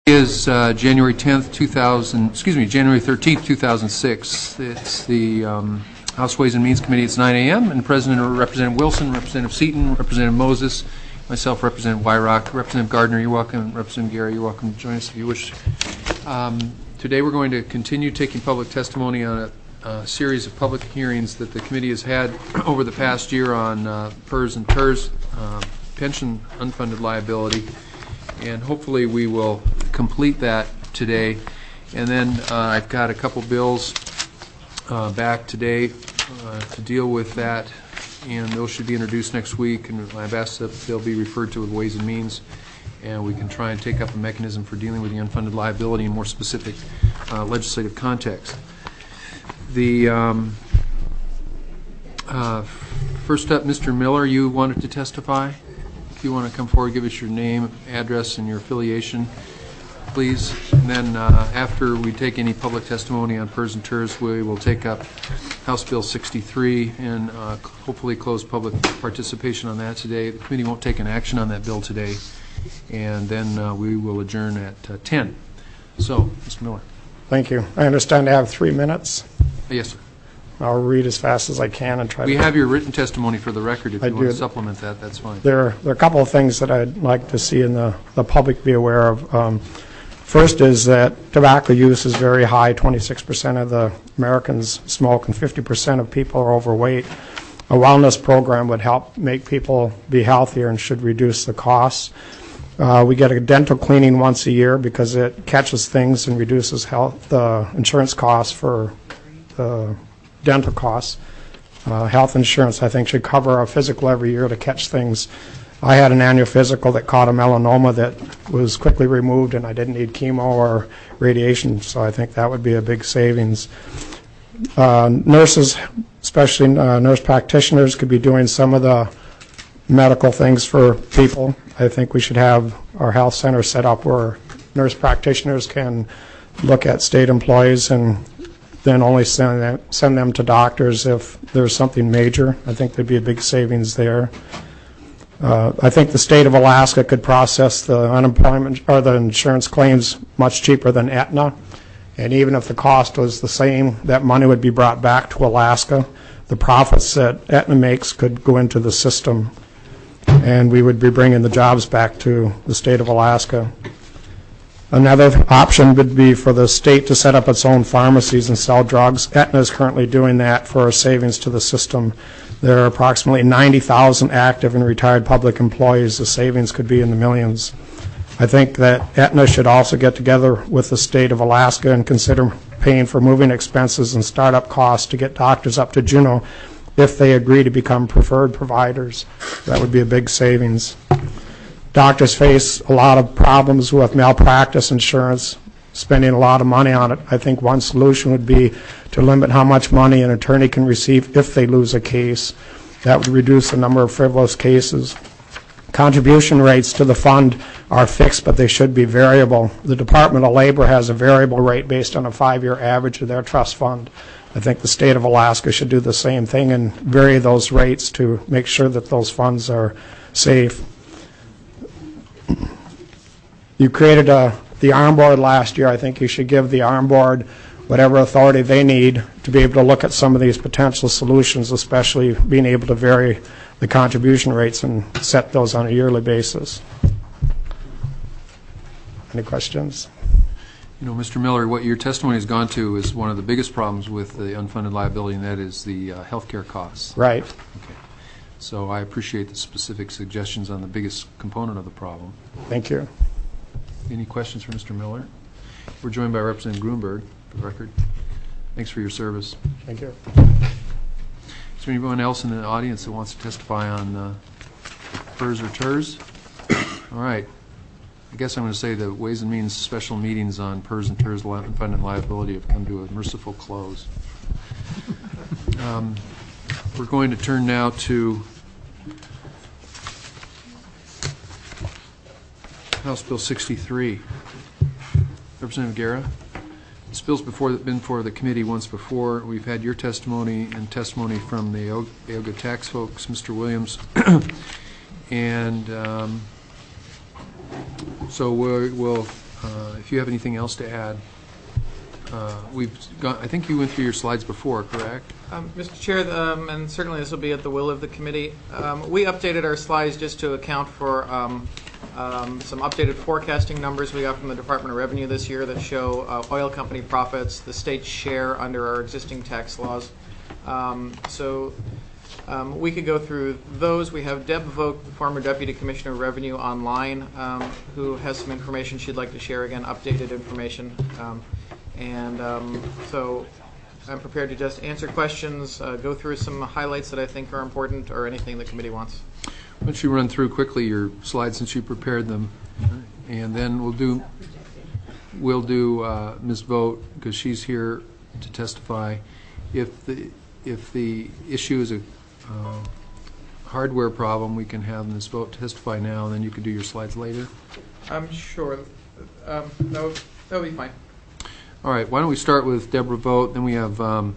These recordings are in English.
Is January 13th, 2006. It's the House Ways and Means Committee. It's 9 a.m. and Representative Wilson, Representative Seaton, Representative Moses, myself, Representative Wyrock, Representative Gardner, you're welcome, Representative Gary, you're welcome to join us if you wish. Today we're going to continue taking public testimony on a series of public hearings that the committee has had over the past year on PERS and TERS, pension unfunded liability, and hopefully we will complete that today. And then I've got a couple bills back today to deal with that, and those should be introduced next week, and I've asked that they'll be referred to with Ways and Means, and we can try and take up a mechanism for dealing with the unfunded liability in more specific legislative context. The first up, Mr. Miller, you wanted to testify. If you want to come forward, give us your name, address, and your affiliation, please. And then after we take any public testimony on PERS and TERS, we will take up House Bill 63 and hopefully close public participation on that today. The committee won't take an action on that bill today, and then we will adjourn at 10. So, Mr. Miller. Thank you. I understand I have 3 minutes. Yes, sir. I'll read as fast as I can and try. We have your written testimony for the record. If you want to supplement that, that's fine. There are a couple of things that I'd like to see in the public be aware of. First is that tobacco use is very high. 26% of the Americans smoke and 50% of people are overweight. A wellness program would help make people be healthier and should reduce the costs. We get a dental cleaning once a year because it catches things and reduces the insurance costs for the dental costs. Health insurance, I think, should cover a physical every year to catch things. I had an annual physical that caught a melanoma that was quickly removed, and I didn't need chemo or radiation, so I think that would be a big savings. Nurses, especially nurse practitioners, could be doing some of the medical things for people. I think we should have our health center set up where nurse practitioners can look at state employees and then only send them to doctors if there's something major. I think there'd be a big savings there. I think the state of Alaska could process the unemployment or the insurance claims much cheaper than Aetna, and even if the cost was the same, that money would be brought back to Alaska. The profits that Aetna makes could go into the system, and we would be bringing the jobs back to the state of Alaska. Another option would be for the state to set up its own pharmacies and sell drugs. Aetna is currently doing that for savings to the system. There are approximately 90,000 active and retired public employees. The savings could be in the millions. I think that Aetna should also get together with the state of Alaska and consider paying for moving expenses and startup costs to get doctors up to Juneau if they agree to become preferred providers. That would be a big savings. Doctors face a lot of problems with malpractice insurance, spending a lot of money on it. I think one solution would be to limit how much money an attorney can receive if they lose a case. That would reduce the number of frivolous cases. Contribution rates to the fund are fixed, but they should be variable. The Department of Labor has a variable rate based on a 5-year average of their trust fund. I think the state of Alaska should do the same thing and vary those rates to make sure that those funds are safe. You created the ARM board last year. I think you should give the ARM board whatever authority they need to be able to look at some of these potential solutions, especially being able to vary the contribution rates and set those on a yearly basis. Any questions? You know, Mr. Miller, what your testimony has gone to is one of the biggest problems with the unfunded liability, and that is the health care costs. Right. Okay. So I appreciate the specific suggestions on the biggest component of the problem. Thank you. Any questions for Mr. Miller? We're joined by Representative Grunberg, for the record. Thanks for your service. Thank you. Is there anyone else in the audience that wants to testify on PERS or TERS? All right. I guess I'm going to say the Ways and Means special meetings on PERS and TERS unfunded liability have come to a merciful close. We're going to turn now to House Bill 63. Representative Guerra, this bill's been before the committee once before. We've had your testimony and testimony from the Aoga tax folks, Mr. Williams, and so we'll if you have anything else to add. I think you went through your slides before, correct? Mr. Chair, and certainly this will be at the will of the committee, we updated our slides just to account for some updated forecasting numbers we got from the Department of Revenue this year that show oil company profits, the state's share under our existing tax laws. We could go through those. We have Deb Vogt, former Deputy Commissioner of Revenue, online, who has some information she'd like to share, again, updated information. So I'm prepared to just answer questions, go through some highlights that I think are important, or anything the committee wants. Why don't you run through quickly your slides since you prepared them, and then we'll do Ms. Vogt, because she's here to testify. If the issue is a hardware problem, we can have Ms. Vogt testify now, and then you can do your slides later. I'm sure. That'll be fine. All right. Why don't we start with Deborah Vogt? Then we have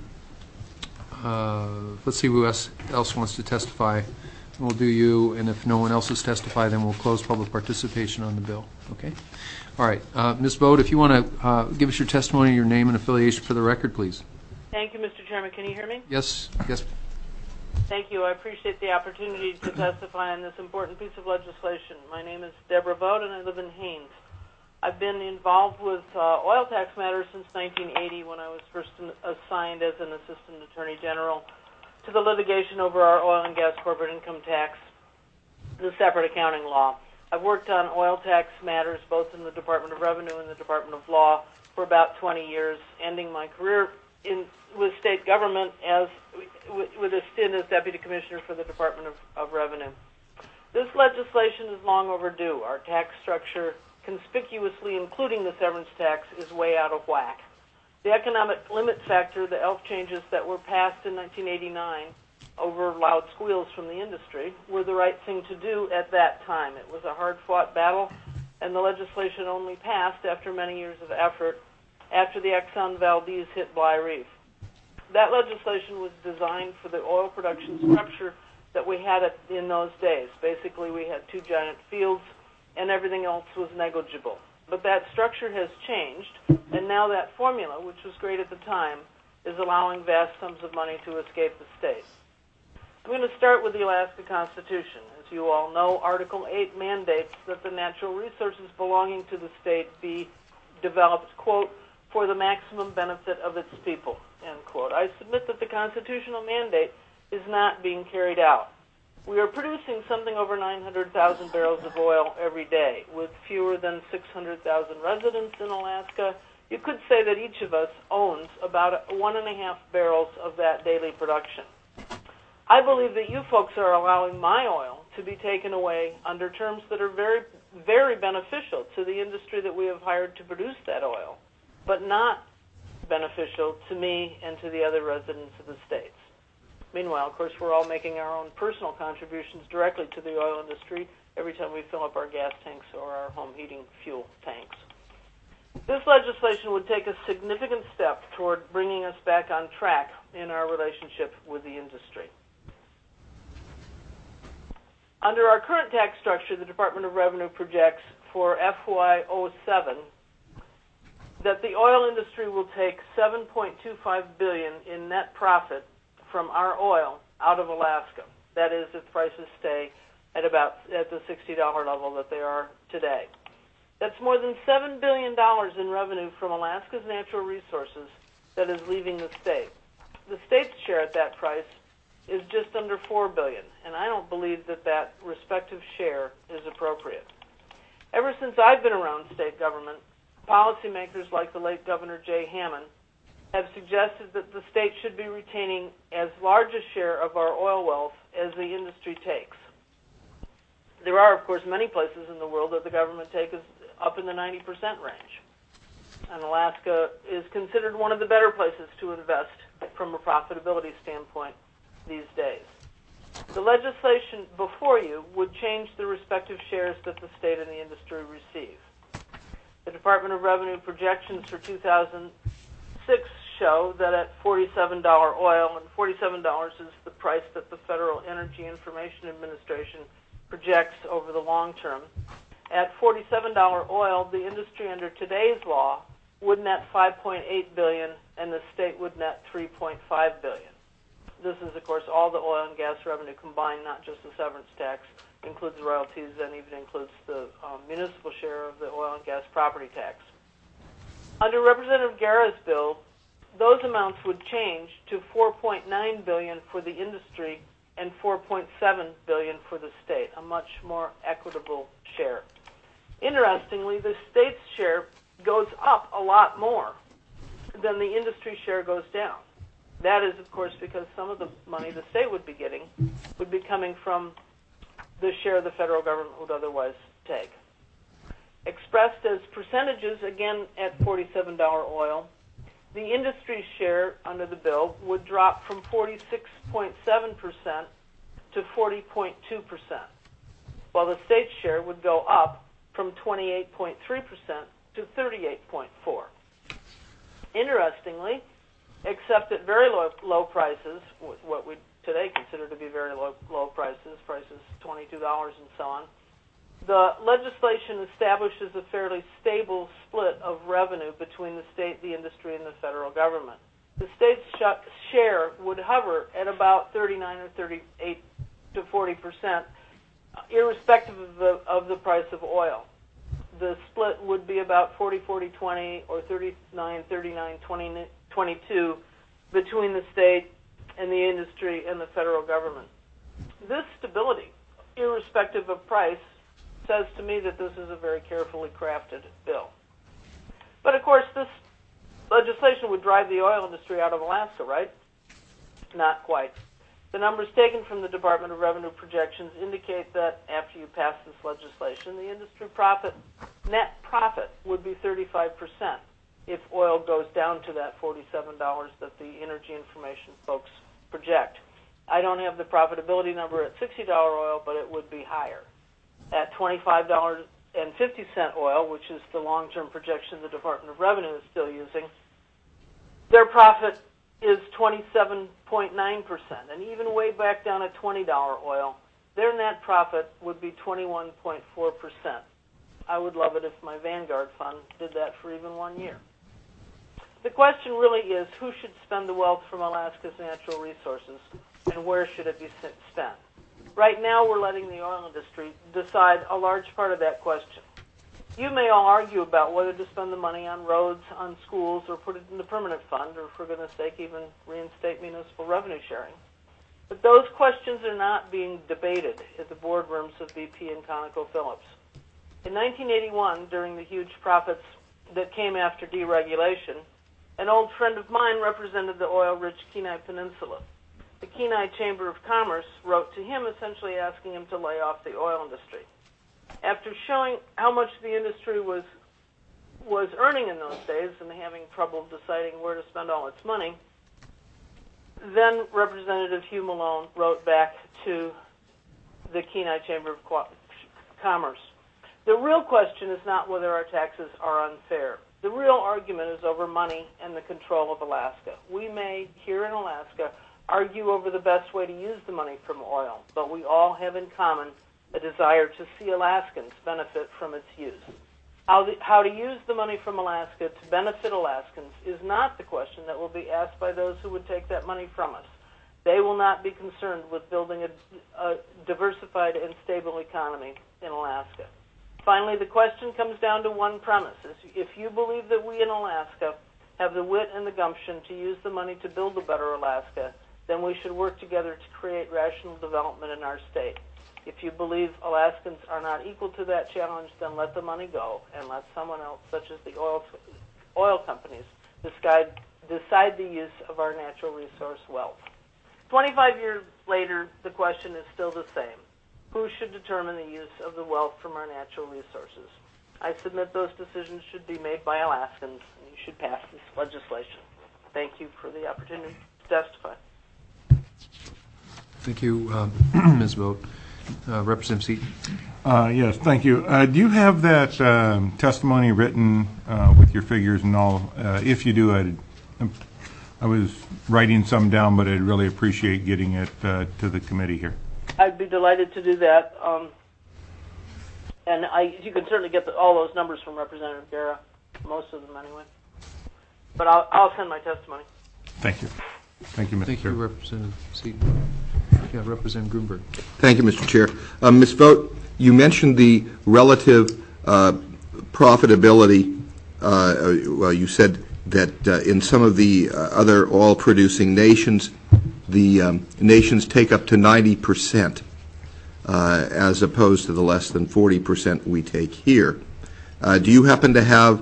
let's see who else wants to testify. We'll do you, and if no one else has testified, then we'll close public participation on the bill. Okay? All right. Ms. Vogt, if you want to give us your testimony, your name and affiliation for the record, please. Thank you, Mr. Chairman. Can you hear me? Yes. Yes. Thank you. I appreciate the opportunity to testify on this important piece of legislation. My name is Deborah Vogt, and I live in Haines. I've been involved with oil tax matters since 1980, when I was first assigned as an Assistant Attorney General to the litigation over our oil and gas corporate income tax, the separate accounting law. I've worked on oil tax matters both in the Department of Revenue and the Department of Law for about 20 years, ending my career with state government with a stint as Deputy Commissioner for the Department of Revenue. This legislation is long overdue. Our tax structure, conspicuously including the severance tax, is way out of whack. The economic limit factor, the ELF changes that were passed in 1989 over loud squeals from the industry, were the right thing to do at that time. It was a hard-fought battle, and the legislation only passed after many years of effort after the Exxon Valdez hit Bly Reef. That legislation was designed for the oil production structure that we had in those days. Basically, we had two giant fields, and everything else was negligible. But that structure has changed, and now that formula, which was great at the time, is allowing vast sums of money to escape the state. I'm going to start with the Alaska Constitution. As you all know, Article 8 mandates that the natural resources belonging to the state be developed, quote, for the maximum benefit of its people, end quote. I submit that the constitutional mandate is not being carried out. We are producing something over 900,000 barrels of oil every day. With fewer than 600,000 residents in Alaska, you could say that each of us owns about 1.5 barrels of that daily production. I believe that you folks are allowing my oil to be taken away under terms that are very, very beneficial to the industry that we have hired to produce that oil, but not beneficial to me and to the other residents of the states. Meanwhile, of course, we're all making our own personal contributions directly to the oil industry every time we fill up our gas tanks or our home heating fuel tanks. This legislation would take a significant step toward bringing us back on track in our relationship with the industry. Under our current tax structure, the Department of Revenue projects for FY07 that the oil industry will take $7.25 billion in net profit from our oil out of Alaska. That is, if prices stay at the $60 level that they are today. That's more than $7 billion in revenue from Alaska's natural resources that is leaving the state. The state's share at that price is just under $4 billion, and I don't believe that that respective share is appropriate. Ever since I've been around state government, policymakers like the late Governor Jay Hammond have suggested that the state should be retaining as large a share of our oil wealth as the industry takes. There are, of course, many places in the world that the government takes up in the 90% range. And Alaska is considered one of the better places to invest from a profitability standpoint these days. The legislation before you would change the respective shares that the state and the industry receive. The Department of Revenue projections for 2006 show that at $47 oil, and $47 is the price that the Federal Energy Information Administration projects over the long term, at $47 oil, the industry under today's law would net $5.8 billion, and the state would net $3.5 billion. This is, of course, all the oil and gas revenue combined, not just the severance tax. Includes royalties and even includes the municipal share of the oil and gas property tax. Under Representative Guerra's bill, those amounts would change to $4.9 billion for the industry and $4.7 billion for the state, a much more equitable share. Interestingly, the state's share goes up a lot more than the industry share goes down. That is, of course, because some of the money the state would be getting would be coming from the share the federal government would otherwise take. Expressed as percentages, again at $47 oil, the industry share under the bill would drop from 46.7% to 40.2%, while the state share would go up from 28.3% to 38.4%. Interestingly, except at very low prices, what we today consider to be very low prices, $22 and so on, the legislation establishes a fairly stable split of revenue between the state, the industry, and the federal government. The state's share would hover at about 39 or 38 to 40%, irrespective of the price of oil. The split would be about 40-40-20 or 39-39-22 between the state and the industry and the federal government. This stability, irrespective of price, says to me that this is a very carefully crafted bill. But of course, this legislation would drive the oil industry out of Alaska, right? Not quite. The numbers taken from the Department of Revenue projections indicate that after you pass this legislation, the industry net profit would be 35% if oil goes down to that $47 that the Energy Information folks project. I don't have the profitability number at $60 oil, but it would be higher. At $25.50 oil, which is the long-term projection the Department of Revenue is still using, their profit is 27.9%. And even way back down at $20 oil, their net profit would be 21.4%. I would love it if my Vanguard fund did that for even 1 year. The question really is, who should spend the wealth from Alaska's natural resources, and where should it be spent? Right now, we're letting the oil industry decide a large part of that question. You may all argue about whether to spend the money on roads, on schools, or put it in the permanent fund, or for goodness sake, even reinstate municipal revenue sharing. But those questions are not being debated at the boardrooms of BP and ConocoPhillips. In 1981, during the huge profits that came after deregulation, an old friend of mine represented the oil-rich Kenai Peninsula. The Kenai Chamber of Commerce wrote to him essentially asking him to lay off the oil industry. After showing how much the industry was earning in those days and having trouble deciding where to spend all its money, then Representative Hugh Malone wrote back to the Kenai Chamber of Commerce. The real question is not whether our taxes are unfair. The real argument is over money and the control of Alaska. We may, here in Alaska, argue over the best way to use the money from oil, but we all have in common a desire to see Alaskans benefit from its use. How to use the money from Alaska to benefit Alaskans is not the question that will be asked by those who would take that money from us. They will not be concerned with building a diversified and stable economy in Alaska. Finally, the question comes down to one premise. If you believe that we in Alaska have the wit and the gumption to use the money to build a better Alaska, then we should work together to create rational development in our state. If you believe Alaskans are not equal to that challenge, then let the money go and let someone else, such as the oil companies, decide the use of our natural resource wealth. 25 years later, the question is still the same. Who should determine the use of the wealth from our natural resources? I submit those decisions should be made by Alaskans, and you should pass this legislation. Thank you for the opportunity to testify. Thank you, Ms. Vogt. Representative Seaton. Yes, thank you. Do you have that testimony written with your figures and all? If you do, I was writing some down, but I'd really appreciate getting it to the committee here. I'd be delighted to do that. And you can certainly get all those numbers from Representative Guerra, most of them anyway. But I'll send my testimony. Thank you. Thank you, Mr. Thank Chair. you, Representative Seaton. Yeah, Representative Grunberg. Thank you, Mr. Chair. Ms. Vogt, you mentioned the relative profitability. Well, you said that in some of the other oil-producing nations, the nations take up to 90%, as opposed to the less than 40% we take here. Do you happen to have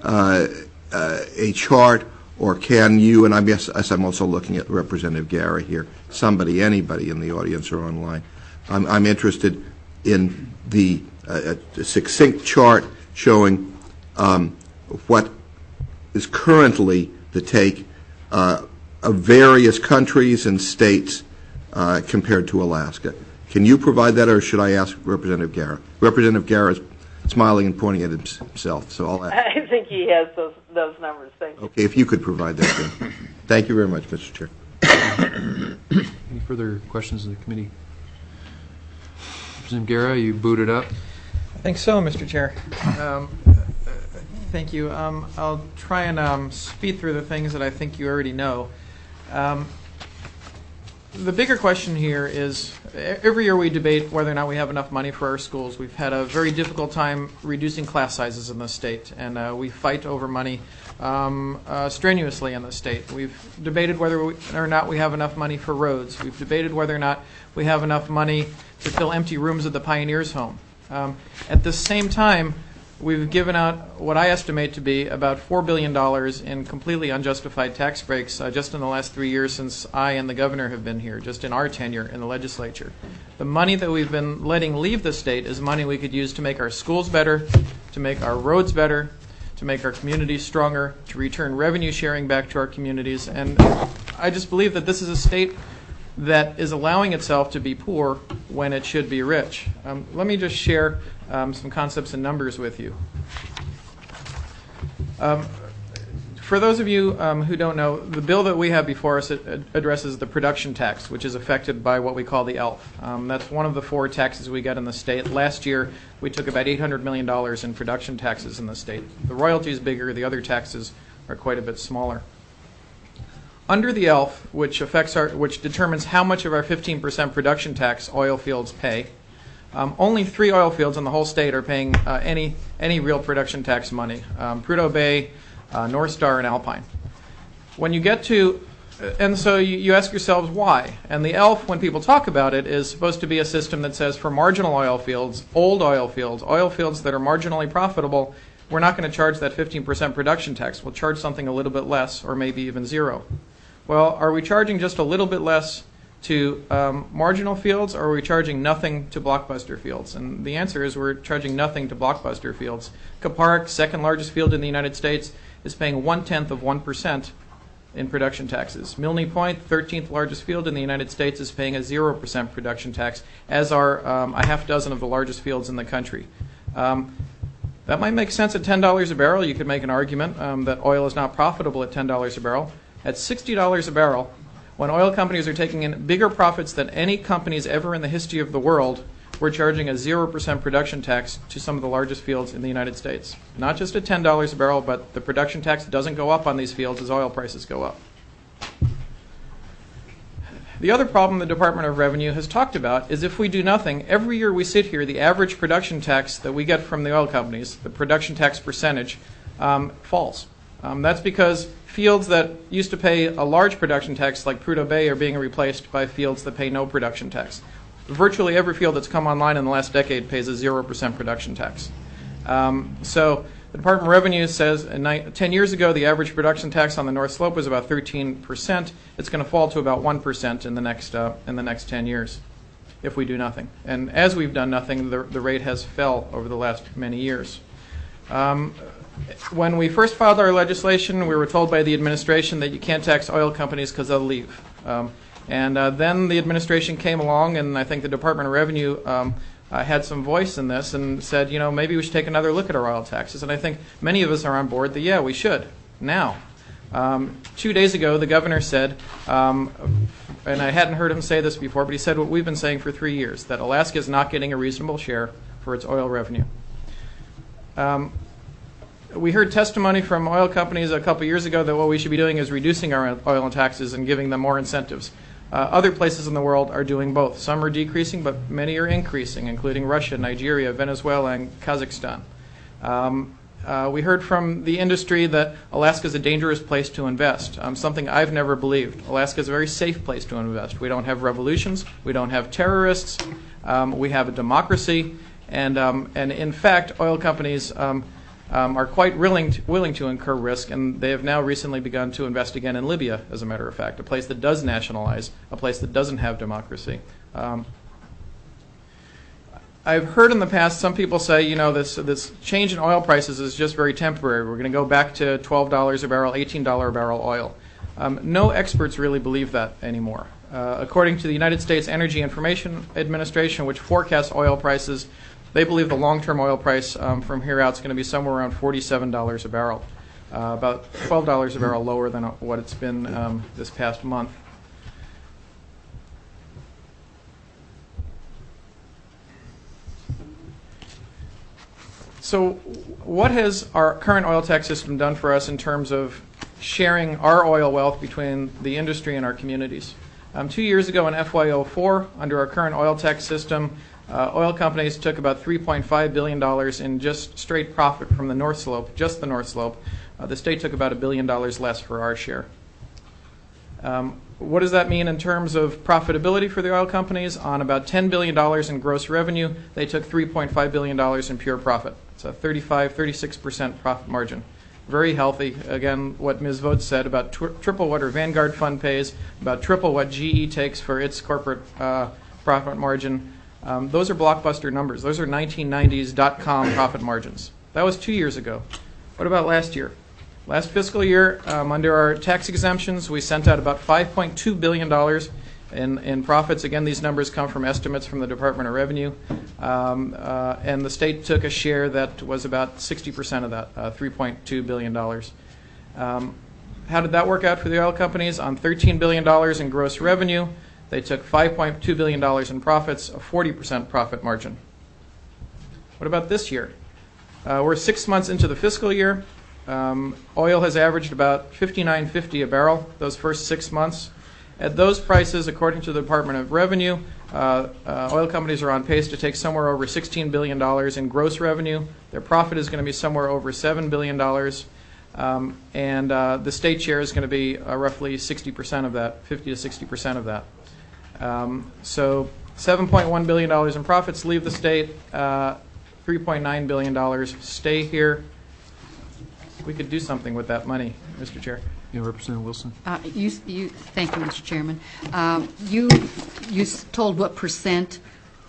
a chart, or can you, and I guess as I'm also looking at Representative Guerra here, anybody in the audience or online, I'm interested in the succinct chart showing what is currently the take of various countries and states compared to Alaska. Can you provide that, or should I ask Representative Guerra? Representative Guerra is smiling and pointing at himself, so I'll ask. I think he has those numbers. Thank you. Okay, if you could provide that, then. Thank you very much, Mr. Chair. Any further questions in the committee? Representative Guerra, you booted up. I think so, Mr. Chair. Thank you. I'll try and speed through the things that I think you already know. The bigger question here is, every year we debate whether or not we have enough money for our schools. We've had a very difficult time reducing class sizes in the state, and we fight over money strenuously in the state. We've debated whether or not we have enough money for roads. We've debated whether or not we have enough money to fill empty rooms at the Pioneers Home. At the same time, we've given out what I estimate to be about $4 billion in completely unjustified tax breaks just in the last 3 years since I and the governor have been here, just in our tenure in the legislature. The money that we've been letting leave the state is money we could use to make our schools better, to make our roads better, to make our communities stronger, to return revenue sharing back to our communities. And I just believe that this is a state that is allowing itself to be poor when it should be rich. Let me just share some concepts and numbers with you. For those of you who don't know, the bill that we have before us addresses the production tax, which is affected by what we call the ELF. That's one of the 4 taxes we get in the state. Last year, we took about $800 million in production taxes in the state. The royalty is bigger. The other taxes are quite a bit smaller. Under the ELF, which determines how much of our 15% production tax oil fields pay, only 3 oil fields in the whole state are paying any real production tax money: Prudhoe Bay, North Star, and Alpine. When you get to, and so you ask yourselves why. And the ELF, when people talk about it, is supposed to be a system that says for marginal oil fields, old oil fields that are marginally profitable, we're not going to charge that 15% production tax. We'll charge something a little bit less, or maybe even zero. Well, are we charging just a little bit less to marginal fields, or are we charging nothing to blockbuster fields? And the answer is we're charging nothing to blockbuster fields. Kuparuk, second largest field in the United States, is paying 0.1% in production taxes. Milne Point, 13th largest field in the United States, is paying a 0% production tax, as are a half dozen of the largest fields in the country. That might make sense at $10 a barrel. You could make an argument that oil is not profitable at $10 a barrel. At $60 a barrel, when oil companies are taking in bigger profits than any companies ever in the history of the world, we're charging a 0% production tax to some of the largest fields in the United States. Not just at $10 a barrel, but the production tax doesn't go up on these fields as oil prices go up. The other problem the Department of Revenue has talked about is if we do nothing, every year we sit here, the average production tax that we get from the oil companies, the production tax percentage, falls. That's because fields that used to pay a large production tax, like Prudhoe Bay, are being replaced by fields that pay no production tax. Virtually every field that's come online in the last decade pays a 0% production tax. So the Department of Revenue says 10 years ago the average production tax on the North Slope was about 13%. It's going to fall to about 1% in the next 10 years if we do nothing. And as we've done nothing, the rate has fell over the last many years. When we first filed our legislation, we were told by the administration that you can't tax oil companies because they'll leave. And then the administration came along, and I think the Department of Revenue had some voice in this and said, maybe we should take another look at our oil taxes. And I think many of us are on board that, yeah, we should, now. 2 days ago, the governor said, and I hadn't heard him say this before, but he said what we've been saying for 3 years, that Alaska is not getting a reasonable share for its oil revenue. We heard testimony from oil companies a couple years ago that what we should be doing is reducing our oil taxes and giving them more incentives. Other places in the world are doing both. Some are decreasing, but many are increasing, including Russia, Nigeria, Venezuela, and Kazakhstan. We heard from the industry that Alaska is a dangerous place to invest, something I've never believed. Alaska is a very safe place to invest. We don't have revolutions. We don't have terrorists. We have a democracy. And in fact, oil companies are quite willing to incur risk, and they have now recently begun to invest again in Libya, as a matter of fact, a place that does nationalize, a place that doesn't have democracy. I've heard in the past some people say, this change in oil prices is just very temporary. We're going to go back to $12 a barrel, $18 a barrel oil. No experts really believe that anymore. According to the United States Energy Information Administration, which forecasts oil prices, they believe the long-term oil price from here out is going to be somewhere around $47 a barrel, about $12 a barrel lower than what it's been this past month. So what has our current oil tax system done for us in terms of sharing our oil wealth between the industry and our communities? 2 years ago in FY04, under our current oil tax system, oil companies took about $3.5 billion in just straight profit from the North Slope, just the North Slope. The state took about $1 billion less for our share. What does that mean in terms of profitability for the oil companies? On about $10 billion in gross revenue, they took $3.5 billion in pure profit. It's a 36% profit margin. Very healthy. Again, what Ms. Vogt said, about triple what her Vanguard fund pays, about triple what GE takes for its corporate profit margin. Those are blockbuster numbers. Those are 1990s .com profit margins. That was 2 years ago. What about last year? Last fiscal year, under our tax exemptions, we sent out about $5.2 billion in profits. Again, these numbers come from estimates from the Department of Revenue. And the state took a share that was about 60% of that, $3.2 billion. How did that work out for the oil companies? On $13 billion in gross revenue, they took $5.2 billion in profits, a 40% profit margin. What about this year? We're 6 months into the fiscal year. Oil has averaged about $59.50 a barrel those first 6 months. At those prices, according to the Department of Revenue, oil companies are on pace to take somewhere over $16 billion in gross revenue. Their profit is going to be somewhere over $7 billion. And the state share is going to be roughly 60% of that, 50 to 60% of that. So $7.1 billion in profits leave the state, $3.9 billion stay here. We could do something with that money, Mr. Chair. Yeah, Representative Wilson. Thank you, Mr. Chairman. You told what percent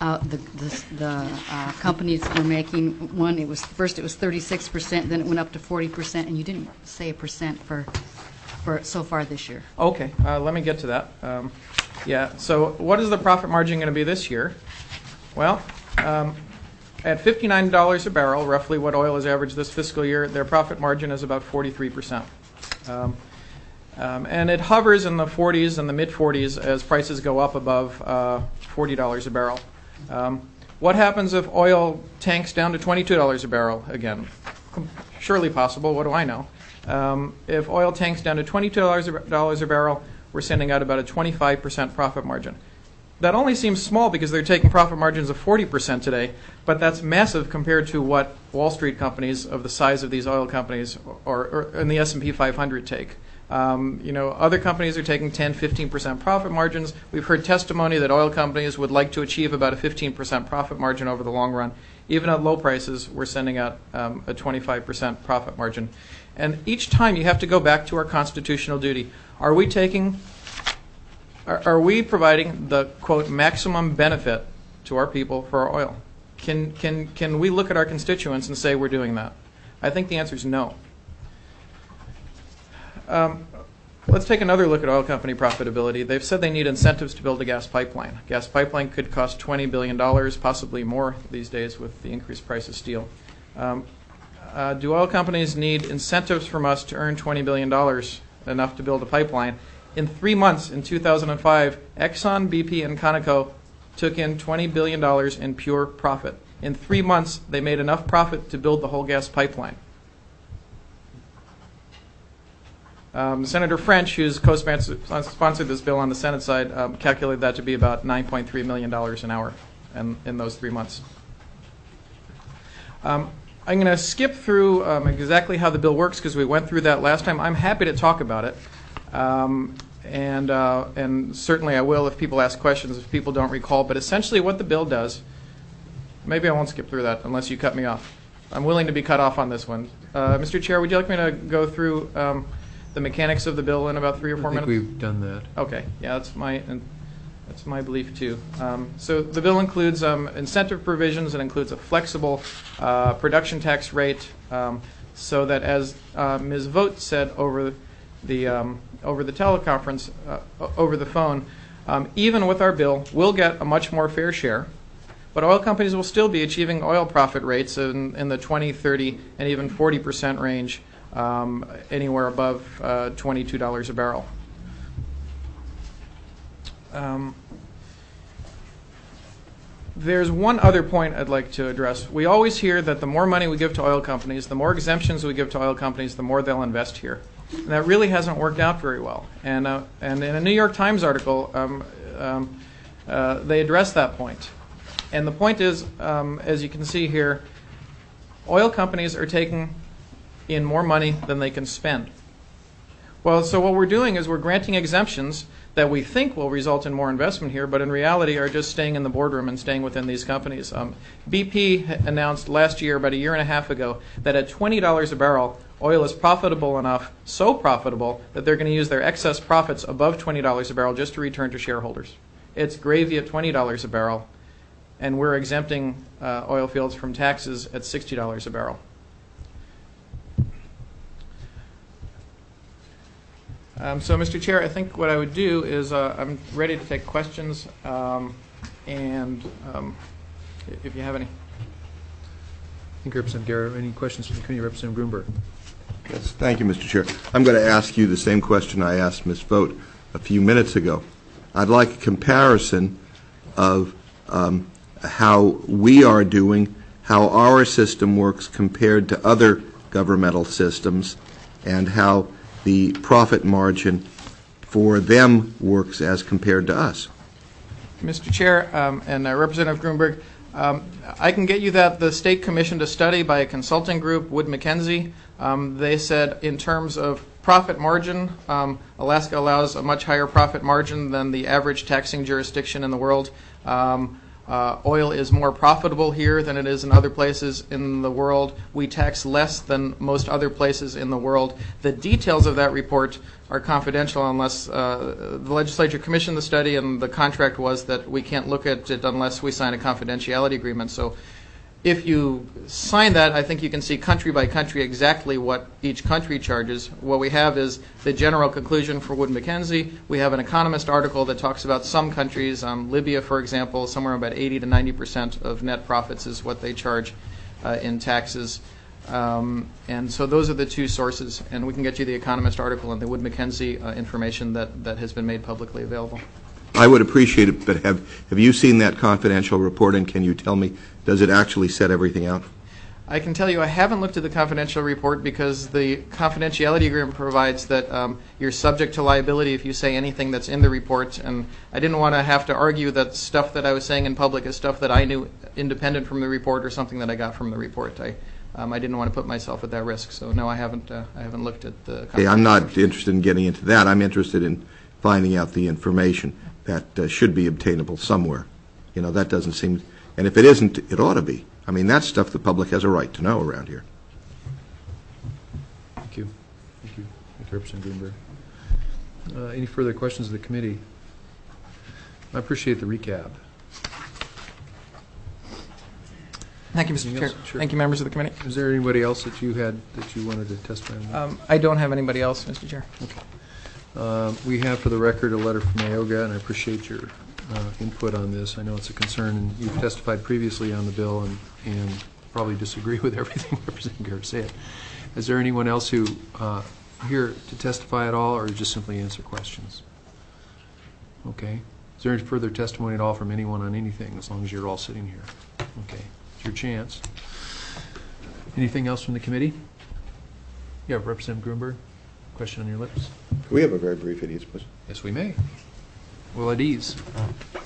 the companies were making. One, it was 36%, then it went up to 40%, and you didn't say a percent for so far this year. Okay, let me get to that. So what is the profit margin going to be this year? Well, at $59 a barrel, roughly what oil has averaged this fiscal year, their profit margin is about 43%. And it hovers in the 40s and the mid-40s as prices go up above $40 a barrel. What happens if oil tanks down to $22 a barrel again? Surely possible. What do I know? If oil tanks down to $22 a barrel, we're sending out about a 25% profit margin. That only seems small because they're taking profit margins of 40% today, but that's massive compared to what Wall Street companies of the size of these oil companies or in the S&P 500 take. Other companies are taking 10, 15% profit margins. We've heard testimony that oil companies would like to achieve about a 15% profit margin over the long run. Even at low prices, we're sending out a 25% profit margin. And each time you have to go back to our constitutional duty. Are we providing the, quote, maximum benefit to our people for our oil? Can we look at our constituents and say we're doing that? I think the answer is no. Let's take another look at oil company profitability. They've said they need incentives to build a gas pipeline. A gas pipeline could cost $20 billion, possibly more these days with the increased price of steel. Do oil companies need incentives from us to earn $20 billion, enough to build a pipeline? In 3 months, in 2005, Exxon, BP, and Conoco took in $20 billion in pure profit. In 3 months, they made enough profit to build the whole gas pipeline. Senator French, who's co-sponsored this bill on the Senate side, calculated that to be about $9.3 million an hour in those 3 months. I'm going to skip through exactly how the bill works because we went through that last time. I'm happy to talk about it, and certainly I will if people ask questions, if people don't recall. But essentially what the bill does, maybe I won't skip through that unless you cut me off. I'm willing to be cut off on this one. Mr. Chair, would you like me to go through the mechanics of the bill in about 3 or 4 minutes? I think we've done that. Okay. Yeah, that's my belief too. So the bill includes incentive provisions. It includes a flexible production tax rate, so that as Ms. Vogt said over the teleconference, over the phone, even with our bill, we'll get a much more fair share. But oil companies will still be achieving oil profit rates in the 20, 30, and even 40% range, anywhere above $22 a barrel. There's one other point I'd like to address. We always hear that the more money we give to oil companies, the more exemptions we give to oil companies, the more they'll invest here. And that really hasn't worked out very well. And in a New York Times article, they address that point. And the point is, as you can see here, oil companies are taking in more money than they can spend. Well, so what we're doing is we're granting exemptions that we think will result in more investment here, but in reality are just staying in the boardroom and staying within these companies. BP announced last year, about a year and a half ago, that at $20 a barrel, oil is profitable enough, so profitable, that they're going to use their excess profits above $20 a barrel just to return to shareholders. It's gravy at $20 a barrel, and we're exempting oil fields from taxes at $60 a barrel. So, Mr. Chair, I think what I would do is I'm ready to take questions, and if you have any. I think Representative Garrett, any questions from the committee? Representative Grunberg. Yes, thank you, Mr. Chair. I'm going to ask you the same question I asked Ms. Vogt a few minutes ago. I'd like a comparison of how we are doing, how our system works compared to other governmental systems, and how the profit margin for them works as compared to us. Mr. Chair and Representative Grunberg, I can get you the State commissioned a study by a consulting group, Wood Mackenzie. They said in terms of profit margin, Alaska allows a much higher profit margin than the average taxing jurisdiction in the world. Oil is more profitable here than it is in other places in the world. We tax less than most other places in the world. The details of that report are confidential unless the legislature commissioned the study, and the contract was that we can't look at it unless we sign a confidentiality agreement. So if you sign that, I think you can see country by country exactly what each country charges. What we have is the general conclusion for Wood Mackenzie. We have an Economist article that talks about some countries. Libya, for example, somewhere about 80 to 90% of net profits is what they charge in taxes. And so those are the two sources. And we can get you the Economist article and the Wood Mackenzie information that has been made publicly available. I would appreciate it, but have you seen that confidential report, and can you tell me, does it actually set everything out? I can tell you I haven't looked at the confidential report because the confidentiality agreement provides that you're subject to liability if you say anything that's in the report, and I didn't want to have to argue that stuff that I was saying in public is stuff that I knew independent from the report or something that I got from the report. I didn't want to put myself at that risk, so no, I haven't looked at the confidential Okay, I'm not interested in getting into that. I'm interested in finding out the information that should be obtainable somewhere. You know, that doesn't seem, and if it isn't, it ought to be. I mean, that's stuff the public has a right to know around here. Thank you. Thank you. Thank you, Representative Grunberg. Any further questions of the committee? I appreciate the recap. Thank you, Mr. Chair. Sure. Thank you, members of the committee. Is there anybody else that you had that you wanted to testify on? I don't have anybody else, Mr. Chair. Okay. We have, for the record, a letter from IOGA, and I appreciate your input on this. I know it's a concern, and you've testified previously on the bill and probably disagree with everything Representative Garrett said. Is there anyone else who here to testify at all, or just simply answer questions? Okay. Is there any further testimony at all from anyone on anything, as long as you're all sitting here? Okay. your chance. Anything else from the committee? Yeah, Representative Grunberg, question on your lips? We have a very brief idiot's question. Yes, we may. Well, at ease.